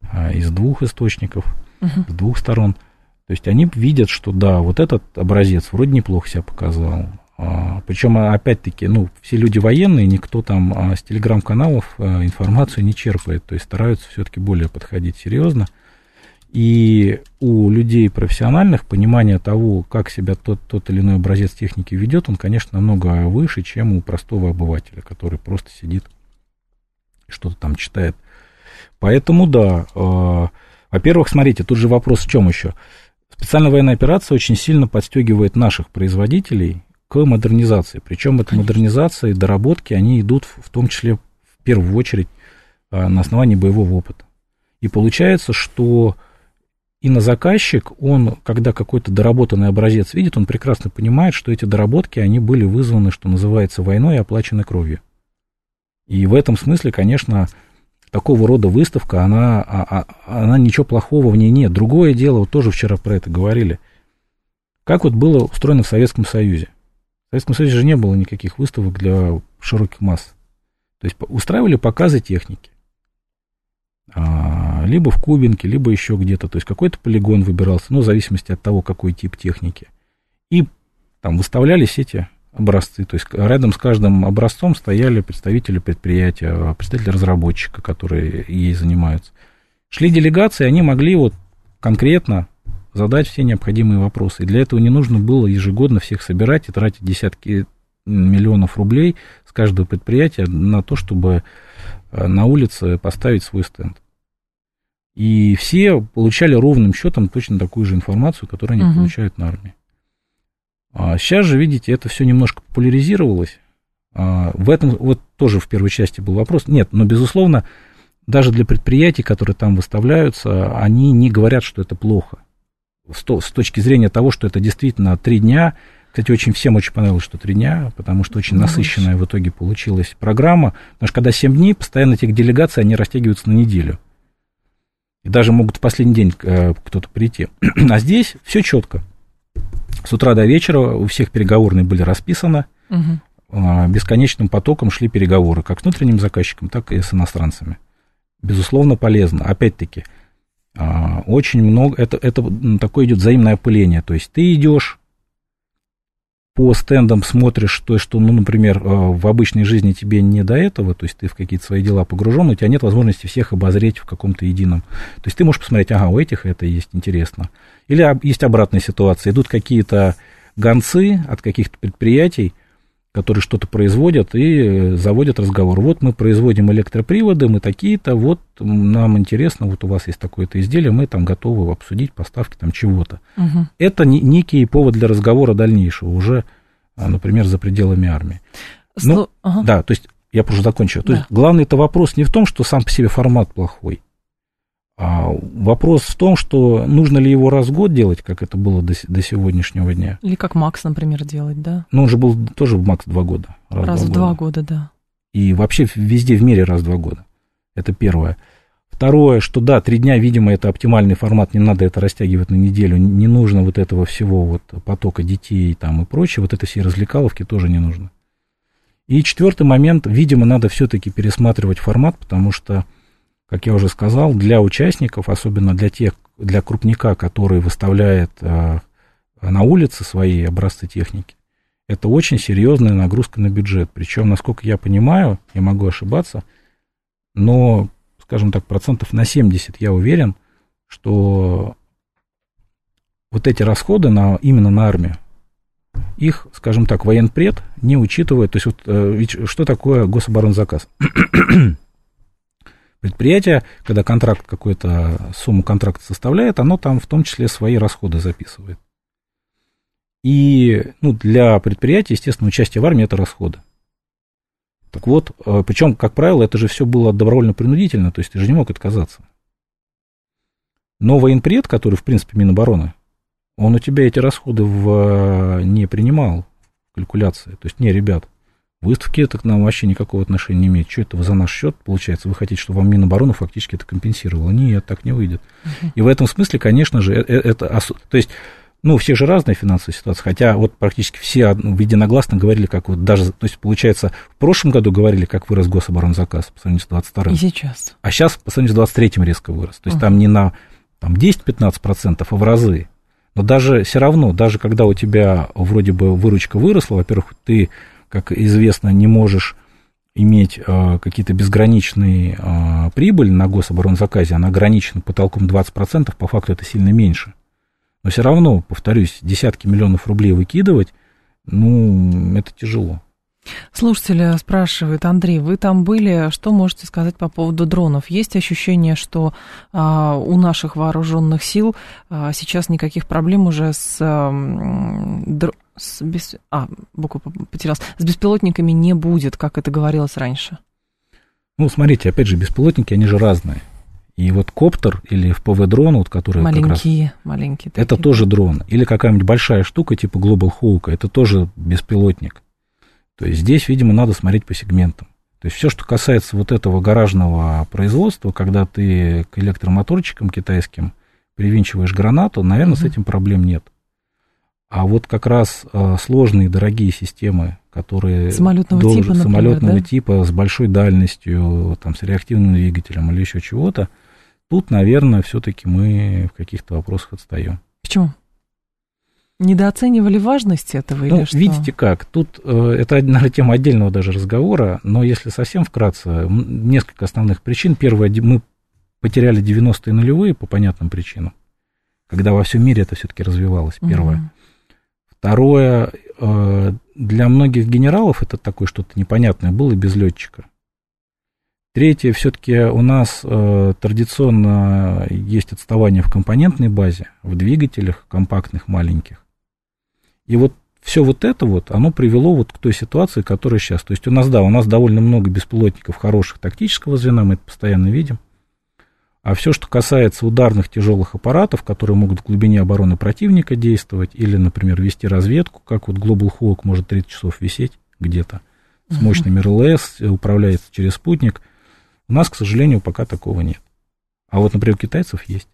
из двух источников, uh-huh. с двух сторон. То есть они видят, что да, вот этот образец вроде неплохо себя показал. Причем, опять-таки, ну, все люди военные, никто там с телеграм-каналов информацию не черпает, то есть стараются все-таки более подходить серьезно. И у людей профессиональных понимание того, как себя тот, тот или иной образец техники ведет, он, конечно, намного выше, чем у простого обывателя, который просто сидит, что-то там читает. Поэтому, да, э, во-первых, смотрите, тут же вопрос в чем еще. Специальная военная операция очень сильно подстегивает наших производителей к модернизации. Причем эта модернизация и доработки, они идут в том числе в первую очередь э, на основании боевого опыта. И получается, что инозаказчик, он, когда какой-то доработанный образец видит, он прекрасно понимает, что эти доработки, они были вызваны, что называется, войной и оплачены кровью. И в этом смысле, конечно, такого рода выставка, она, она ничего плохого в ней нет. Другое дело, вот тоже вчера про это говорили, как вот было устроено в Советском Союзе. В Советском Союзе же не было никаких выставок для широких масс. То есть устраивали показы техники. Либо в Кубинке, либо еще где-то. То есть какой-то полигон выбирался, ну, в зависимости от того, какой тип техники. И там выставлялись эти образцы. То есть рядом с каждым образцом стояли представители предприятия, представители разработчика, которые ей занимаются. Шли делегации, они могли вот конкретно задать все необходимые вопросы. И для этого не нужно было ежегодно всех собирать и тратить десятки миллионов рублей с каждого предприятия на то, чтобы на улице поставить свой стенд. И все получали ровным счетом точно такую же информацию, которую они uh-huh. получают на армии. А сейчас же, видите, это все немножко популяризировалось. А в этом вот тоже в первой части был вопрос. Нет, но, безусловно, даже для предприятий, которые там выставляются, они не говорят, что это плохо. С, то, с точки зрения того, что это действительно три дня. Кстати, очень, всем очень понравилось, что три дня, потому что очень насыщенная в итоге получилась программа. Потому что когда семь дней, постоянно этих делегаций, они растягиваются на неделю. И даже могут в последний день э, кто-то прийти. А здесь все четко. С утра до вечера у всех переговорные были расписаны. Угу. Э, бесконечным потоком шли переговоры как с внутренним заказчиком, так и с иностранцами. Безусловно, полезно. Опять-таки, э, очень много... Это, это такое идет взаимное опыление. То есть ты идешь по стендам, смотришь то, что, ну, например, в обычной жизни тебе не до этого, то есть ты в какие-то свои дела погружен, у тебя нет возможности всех обозреть в каком-то едином. То есть ты можешь посмотреть, ага, у этих это есть, интересно. Или есть обратная ситуация, идут какие-то гонцы от каких-то предприятий, которые что-то производят и заводят разговор. Вот мы производим электроприводы, мы такие-то, вот нам интересно, вот у вас есть такое-то изделие, мы там готовы обсудить поставки там чего-то. Угу. Это некий повод для разговора дальнейшего, уже, например, за пределами армии. Сло... Ну, ага. Да, то есть, я просто закончу. То да. есть, главный-то вопрос не в том, что сам по себе формат плохой, а вопрос в том, что нужно ли его раз в год делать, как это было до, до сегодняшнего дня. Или как Макс, например, делать, да? Ну, он же был тоже Макс два года. Раз, раз в два года. года, да. И вообще везде в мире раз в два года. Это первое. Второе, что да, три дня, видимо, это оптимальный формат, не надо это растягивать на неделю, не нужно вот этого всего вот потока детей там и прочее, вот это все развлекаловки тоже не нужно. И четвертый момент, видимо, надо все-таки пересматривать формат, потому что, как я уже сказал, для участников, особенно для тех, для крупника, который выставляет э, на улице свои образцы техники, это очень серьезная нагрузка на бюджет. Причем, насколько я понимаю, я могу ошибаться, но, скажем так, процентов на семьдесят я уверен, что вот эти расходы на, именно на армию, их, скажем так, военпред не учитывает. То есть, вот, э, ведь что такое гособоронзаказ? Предприятие, когда контракт какую-то сумму контракта составляет, оно там в том числе свои расходы записывает. И ну, для предприятия, естественно, участие в армии – это расходы. Так вот, причем, как правило, это же все было добровольно-принудительно, то есть ты же не мог отказаться. Но военпред, который, в принципе, Минобороны, он у тебя эти расходы в, не принимал в калькуляции. То есть, не, ребят, выставки это к нам вообще никакого отношения не имеет. Что это вы за наш счет, получается? Вы хотите, чтобы вам Минобороны фактически это компенсировало? Нет, так не выйдет. Uh-huh. И в этом смысле, конечно же, это... То есть, Ну, все же разные финансовые ситуации, хотя вот практически все единогласно говорили, как вот даже, то есть, получается, в прошлом году говорили, как вырос гособоронзаказ по сравнению с двадцать вторым. И сейчас. А сейчас по сравнению с двадцать третьим резко вырос. То есть, uh-huh. там не на там, десять-пятнадцать процентов, а в разы. Но даже все равно, даже когда у тебя вроде бы выручка выросла, во-первых, ты, как известно, не можешь иметь э, какие-то безграничные э, прибыли на гособоронзаказе, она ограничена потолком двадцать процентов, по факту это сильно меньше. Но все равно, повторюсь, десятки миллионов рублей выкидывать, ну, это тяжело. Слушатель спрашивает: Андрей, вы там были, что можете сказать по поводу дронов? Есть ощущение, что а, у наших вооруженных сил а, сейчас никаких проблем уже с, а, др... с бес... а, буква потерялась, с беспилотниками не будет, как это говорилось раньше? Ну, смотрите, опять же, беспилотники, они же разные. И вот коптер или эф пи ви-дрон, вот, который маленькие, как раз, маленькие это такие. тоже дрон. Или какая-нибудь большая штука типа Global Hawk, это тоже беспилотник. То есть здесь, видимо, надо смотреть по сегментам. То есть все, что касается вот этого гаражного производства, когда ты к электромоторчикам китайским привинчиваешь гранату, наверное, uh-huh. с этим проблем нет. А вот как раз а, сложные дорогие системы, которые самолетного, долж... типа, например, самолетного да? типа с большой дальностью, там, с реактивным двигателем или еще чего-то, тут, наверное, все-таки мы в каких-то вопросах отстаем. Почему? Недооценивали важность этого ну, или что? Видите как, тут э, это, наверное, тема отдельного даже разговора, но если совсем вкратце, несколько основных причин. Первое, мы потеряли девяностые нулевые по понятным причинам, когда во всем мире это все-таки развивалось, первое. Угу. Второе, э, для многих генералов это такое что-то непонятное было без летчика. Третье, все-таки у нас э, традиционно есть отставание в компонентной базе, в двигателях компактных, маленьких. И вот все вот это вот, оно привело вот к той ситуации, которая сейчас. То есть у нас, да, у нас довольно много беспилотников хороших тактического звена, мы это постоянно видим. А все, что касается ударных тяжелых аппаратов, которые могут в глубине обороны противника действовать, или, например, вести разведку, как вот Global Hawk может тридцать часов висеть где-то, с мощными эр эл эс, управляется через спутник, у нас, к сожалению, пока такого нет. А вот, например, у китайцев есть.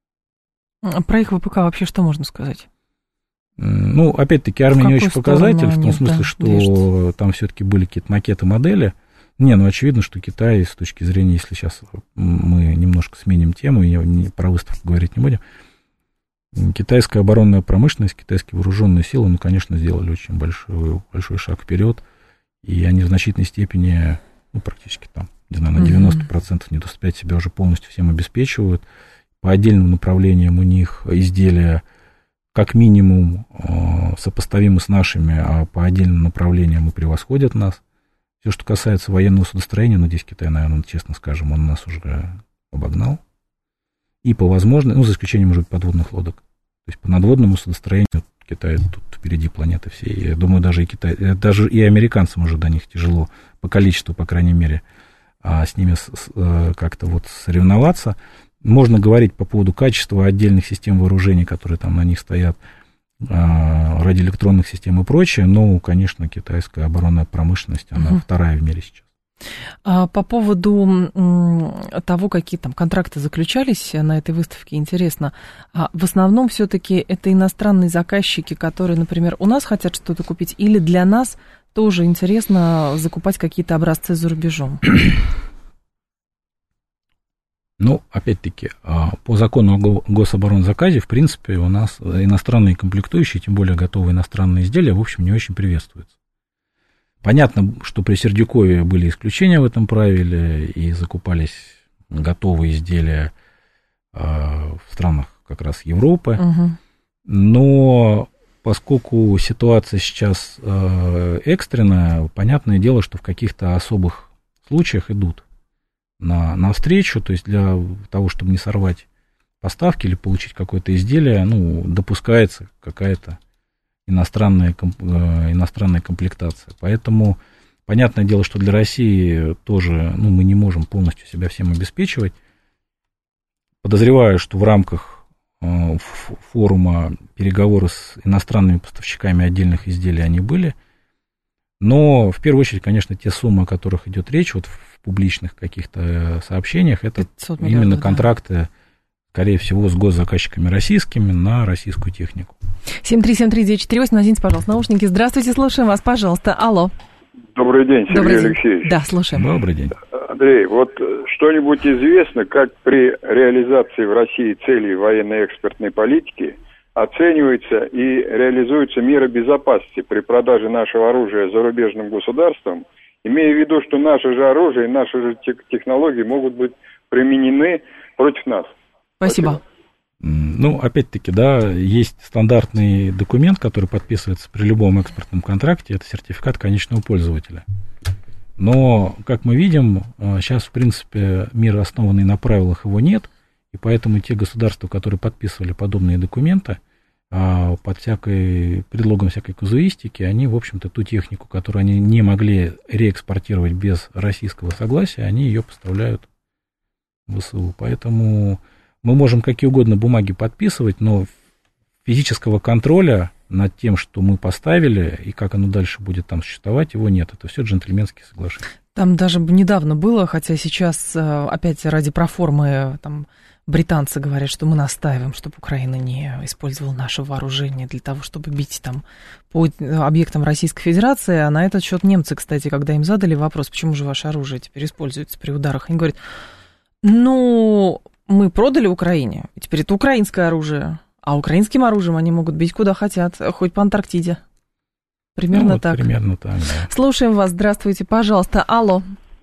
Про их вэ пэ ка вообще что можно сказать? Ну, опять-таки, армия не очень показатель, в том нет, смысле, да, что движется. Там все-таки были какие-то макеты, модели. Не, ну, очевидно, что Китай, с точки зрения, если сейчас мы немножко сменим тему, я не, про выставку говорить не будем, китайская оборонная промышленность, китайские вооруженные силы, ну, конечно, сделали очень большой, большой шаг вперед, и они в значительной степени, ну, практически там, не знаю, на девяносто процентов, не до сто пять себя уже полностью всем обеспечивают. По отдельным направлениям у них изделия как минимум сопоставимы с нашими, а по отдельным направлениям и превосходят нас. Все, что касается военного судостроения, ну, здесь Китай, наверное, честно скажем, он нас уже обогнал. И по возможности, ну, за исключением, может быть, подводных лодок. То есть по надводному судостроению Китай тут впереди планеты всей. Я думаю, даже и Китай, даже и американцам уже до них тяжело, по количеству, по крайней мере, а с ними как-то вот соревноваться. Можно говорить по поводу качества отдельных систем вооружений, которые там на них стоят, радиоэлектронных систем и прочее, но, конечно, китайская оборонная промышленность, она угу. вторая в мире сейчас. А по поводу того, какие там контракты заключались на этой выставке, интересно, а в основном все-таки это иностранные заказчики, которые, например, у нас хотят что-то купить, или для нас тоже интересно закупать какие-то образцы за рубежом? Ну, опять-таки, по закону о гособоронзаказе, в принципе, у нас иностранные комплектующие, тем более готовые иностранные изделия, в общем, не очень приветствуются. Понятно, что при Сердюкове были исключения в этом правиле, и закупались готовые изделия в странах как раз Европы. Угу. Но поскольку ситуация сейчас экстренная, понятное дело, что в каких-то особых случаях идут на, навстречу, то есть для того, чтобы не сорвать поставки или получить какое-то изделие, ну, допускается какая-то иностранная, иностранная комплектация. Поэтому понятное дело, что для России тоже, ну, мы не можем полностью себя всем обеспечивать. Подозреваю, что в рамках форума переговоры с иностранными поставщиками отдельных изделий они были. Но в первую очередь, конечно, те суммы, о которых идет речь, вот в публичных каких-то сообщениях, это именно контракты, да, скорее всего, с госзаказчиками российскими на российскую технику. семь три семь три девять четыре восемь, наденьте, пожалуйста, наушники. Здравствуйте, слушаем вас, пожалуйста. Алло. Добрый день, Сергей Добрый день. Алексеевич. Да, слушаем. Добрый день. Андрей, вот что-нибудь известно, как при реализации в России целей военно-экспортной политики оцениваются и реализуются меры безопасности при продаже нашего оружия зарубежным государствам, имея в виду, что наше же оружие и наши же технологии могут быть применены против нас? Спасибо. Ну, опять-таки, да, есть стандартный документ, который подписывается при любом экспортном контракте, это сертификат конечного пользователя. Но, как мы видим, сейчас, в принципе, мир, основанный на правилах, его нет, и поэтому те государства, которые подписывали подобные документы, под всякой, предлогом всякой казуистики, они, в общем-то, ту технику, которую они не могли реэкспортировать без российского согласия, они ее поставляют в ВСУ. Поэтому мы можем какие угодно бумаги подписывать, но физического контроля над тем, что мы поставили, и как оно дальше будет там существовать, его нет. Это все джентльменские соглашения. Там даже недавно было, хотя сейчас опять ради проформы там британцы говорят, что мы настаиваем, чтобы Украина не использовала наше вооружение для того, чтобы бить там по объектам Российской Федерации. А на этот счет немцы, кстати, когда им задали вопрос, почему же ваше оружие теперь используется при ударах, они говорят, ну, мы продали Украине, и теперь это украинское оружие, а украинским оружием они могут бить куда хотят, хоть по Антарктиде. Примерно ну, вот так. Примерно так, да. Слушаем вас, здравствуйте, пожалуйста. Алло.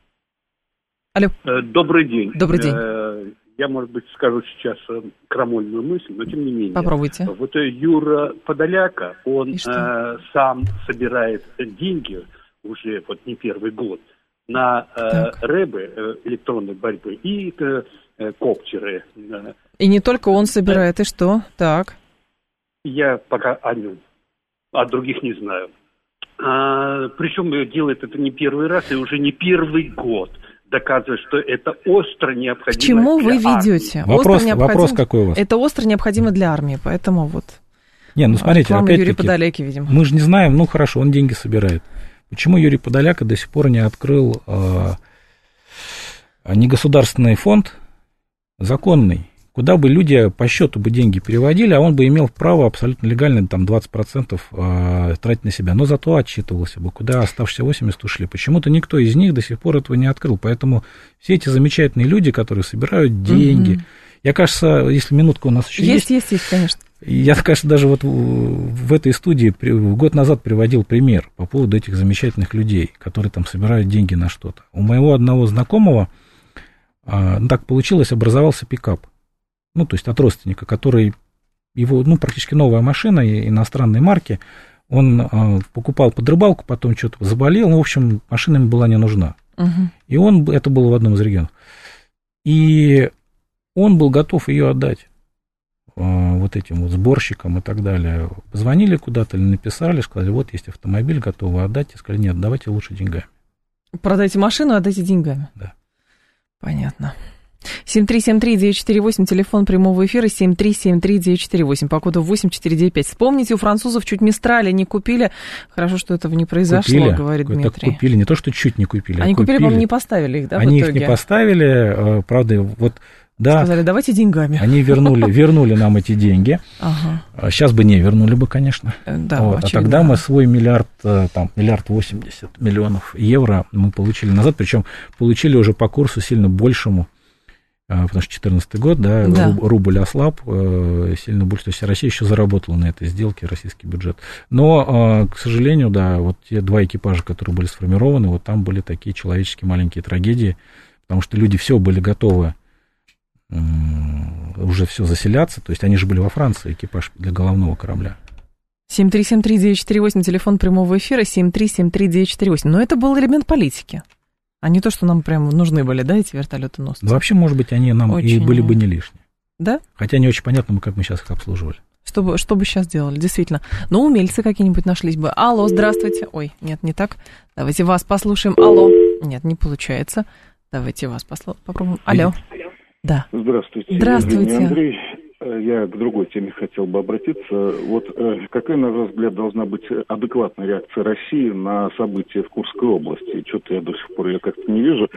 Алло. Добрый день. Добрый день. Я, может быть, скажу сейчас крамольную мысль, но тем не менее. Попробуйте. Вот Юра Подоляка, он э, сам собирает деньги уже вот не первый год на э, рэбы э, электронной борьбы и э, коптеры. И не только он собирает, и что? Так. Я пока о нем, о других не знаю. А, причем делает это не первый раз и уже не первый год. Доказывает, что это остро необходимо. К чему вы ведете? Вопрос, вопрос какой у вас? Это остро необходимо для армии, поэтому вот. Не, ну смотрите, опять-таки, видимо. Мы же не знаем, ну хорошо, он деньги собирает. Почему Юрий Подоляка до сих пор не открыл э, негосударственный фонд законный, куда бы люди по счету бы деньги переводили, а он бы имел право абсолютно легально там двадцать процентов э, тратить на себя, но зато отчитывался бы, куда оставшиеся восемьдесят ушли. Почему-то никто из них до сих пор этого не открыл, поэтому все эти замечательные люди, которые собирают деньги, угу. Я, кажется, если минутка у нас еще есть... Есть, есть, есть, конечно. Я, кажется, даже вот в этой студии год назад приводил пример по поводу этих замечательных людей, которые там собирают деньги на что-то. У моего одного знакомого, ну, так получилось, образовался пикап. Ну, то есть от родственника, который, его, ну, практически новая машина иностранной марки, он э, покупал под рыбалку, потом что-то заболел, ну, в общем, машина ему была не нужна. Угу. И он, это было в одном из регионов, и он был готов ее отдать э, вот этим вот сборщикам и так далее. Позвонили куда-то или написали, сказали, вот есть автомобиль, готовы отдать, и сказали, нет, давайте лучше деньгами. Продайте машину, отдайте деньгами? Да. Понятно. семь три семь три девять четыре восемь, телефон прямого эфира, семь три семь три девять четыре восемь, по коду восемь четыре девять пять. Вспомните, у французов чуть Мистрали не купили. Хорошо, что этого не произошло, купили, говорит Дмитрий. Купили, не то, что чуть не купили. Они а купили, купили, по-моему, не поставили их, да, Они в итоге? их не поставили, правда, вот, да. Сказали, давайте деньгами. Они вернули, вернули нам эти деньги. Ага. Сейчас бы не вернули бы, конечно. Да, вот. А тогда мы свой миллиард, там, миллиард восемьдесят миллионов евро мы получили назад, причем получили уже по курсу сильно большему, потому что две тысячи четырнадцатый год, да, да. Рубль ослаб сильно больше, то есть Россия еще заработала на этой сделке, российский бюджет. Но, к сожалению, да, вот те два экипажа, которые были сформированы, вот там были такие человеческие маленькие трагедии, потому что люди все были готовы уже все заселяться, то есть они же были во Франции, экипаж для головного корабля. семь три семь три девять четыре восемь, телефон прямого эфира, семь три семь три девять четыре восемь. Но это был элемент политики. А не то, что нам прям нужны были, да, эти вертолеты-носцы? Да, вообще, может быть, они нам очень... и были бы не лишние. Да? Хотя не очень понятно, как мы сейчас их обслуживали. Что бы, что бы сейчас делали, действительно. Но умельцы какие-нибудь нашлись бы. Алло, здравствуйте. Ой, нет, не так. Давайте вас послушаем. Алло. Нет, не получается. Давайте вас послу... попробуем. Алло. Да. Здравствуйте. Здравствуйте. Андрей. Я к другой теме хотел бы обратиться. Вот э, какая, на ваш взгляд, должна быть адекватная реакция России на события в Курской области? Что-то я до сих пор ее как-то не вижу.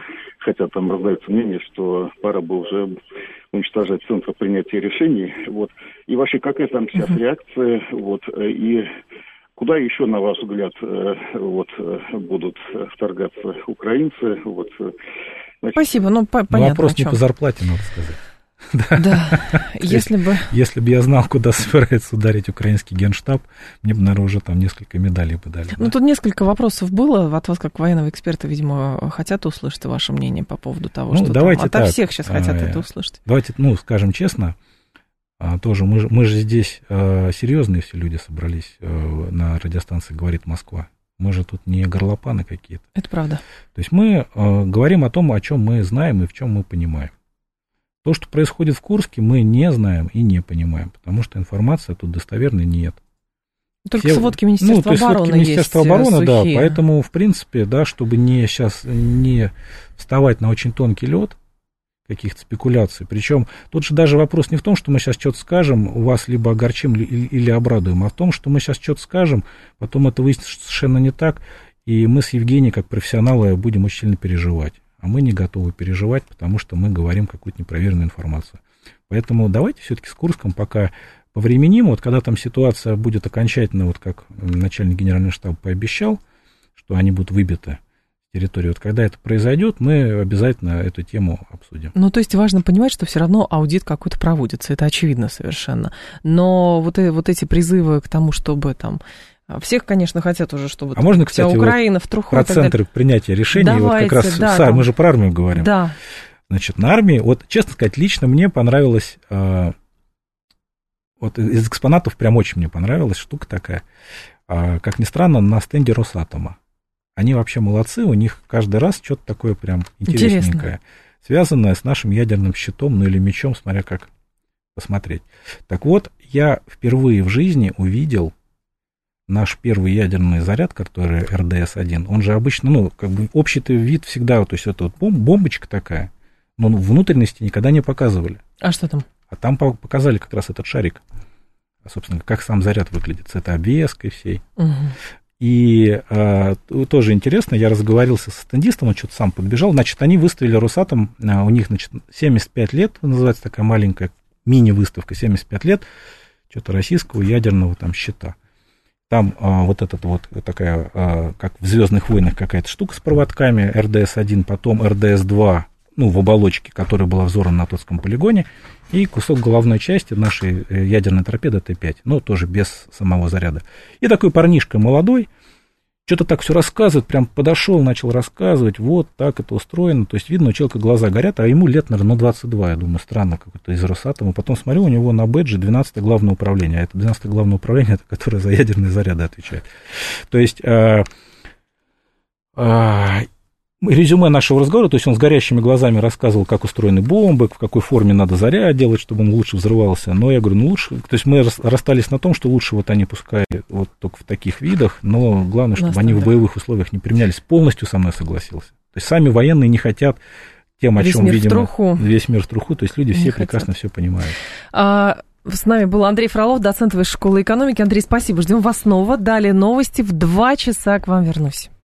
хотя там раздается мнение, что пора бы уже уничтожать центры принятия решений. Вот. И вообще, какая там сейчас uh-huh. реакция, вот, и куда еще, на ваш взгляд, вот, будут вторгаться украинцы? Вот, значит... Спасибо, ну, по- понятно. Ну, вопрос не по зарплате, надо сказать. Да, да. Если бы... Если бы я знал, куда собирается ударить украинский генштаб, мне бы, наверное, уже там несколько медалей бы дали. Ну, да? Тут несколько вопросов было. От вас, как военного эксперта, видимо, хотят услышать ваше мнение по поводу того, ну, что давайте там. Ото так. всех сейчас хотят а, это услышать. Давайте, ну, скажем честно, тоже мы же, мы же здесь серьезные все люди собрались на радиостанции «Говорит Москва». Мы же тут не горлопаны какие-то. Это правда. То есть мы говорим о том, о чем мы знаем и в чем мы понимаем. То, что происходит в Курске, мы не знаем и не понимаем, потому что информации тут достоверной нет. Только Все, сводки Министерства ну, обороны сводки Министерства есть обороны, сухие. Да, поэтому, в принципе, да, чтобы не сейчас не вставать на очень тонкий лед каких-то спекуляций, причем тут же даже вопрос не в том, что мы сейчас что-то скажем, вас либо огорчим или, или обрадуем, а в том, что мы сейчас что-то скажем, потом это выяснится, что совершенно не так, и мы с Евгением, как профессионалы, будем очень сильно переживать. А мы не готовы переживать, потому что мы говорим какую-то непроверенную информацию. Поэтому давайте все-таки с Курском пока повременим. Вот когда там ситуация будет окончательно, вот как начальник генерального штаба пообещал, что они будут выбиты с территории, вот когда это произойдет, мы обязательно эту тему обсудим. Ну, то есть важно понимать, что все равно аудит какой-то проводится, это очевидно совершенно. Но вот, вот эти призывы к тому, чтобы там... Всех, конечно, хотят уже, чтобы а можно, кстати, вся Украина вот в труху. Про центры принятия решений, Давайте, вот как раз да, с, там... мы же про армию говорим. Да. Значит, на армии, вот, честно сказать, лично мне понравилось, э, вот из экспонатов прям очень мне понравилась штука такая, э, как ни странно, на стенде Росатома. Они вообще молодцы, у них каждый раз что-то такое прям интересненькое, Интересно. связанное с нашим ядерным щитом, ну или мечом, смотря как посмотреть. Так вот, я впервые в жизни увидел наш первый ядерный заряд, который эр дэ эс один, он же обычно, ну, как бы общий-то вид всегда, то есть это вот бом- бомбочка такая, но внутренности никогда не показывали. А что там? А там показали как раз этот шарик, собственно, как сам заряд выглядит, с этой обвеской всей. Угу. И а, тоже интересно, я разговорился со стендистом, он что-то сам подбежал, значит, они выставили Росатом, у них, значит, семьдесят пять лет, называется такая маленькая мини-выставка, семьдесят пять лет, что-то российского ядерного там щита. Там а, вот этот вот такая, а, как в «Звездных войнах» какая-то штука с проводками, эр дэ эс один, потом эр дэ эс два, ну, в оболочке, которая была взорвана на Тотском полигоне, и кусок головной части нашей ядерной торпеды Т пять, но тоже без самого заряда. И такой парнишка молодой, что-то так все рассказывает, прям подошел, начал рассказывать, вот так это устроено, то есть видно, у человека глаза горят, а ему лет, наверное, ну, двадцать два, я думаю, странно, какой-то из Росатома. Потом смотрю, у него на бэджи двенадцатое главное управление, а это двенадцатое главное управление, это которое за ядерные заряды отвечает. То есть э, э, резюме нашего разговора, то есть он с горящими глазами рассказывал, как устроены бомбы, в какой форме надо заряд делать, чтобы он лучше взрывался. Но я говорю, ну лучше, то есть мы расстались на том, что лучше вот они пускай вот только в таких видах, но главное, чтобы они в боевых условиях не применялись. Полностью со мной согласился. То есть сами военные не хотят тем, о весь чем, видимо, весь мир в труху, то есть люди все прекрасно все понимают. А... С нами был Андрей Фролов, доцент Высшей школы экономики. Андрей, спасибо, ждем вас снова. Далее новости, в два часа к вам вернусь.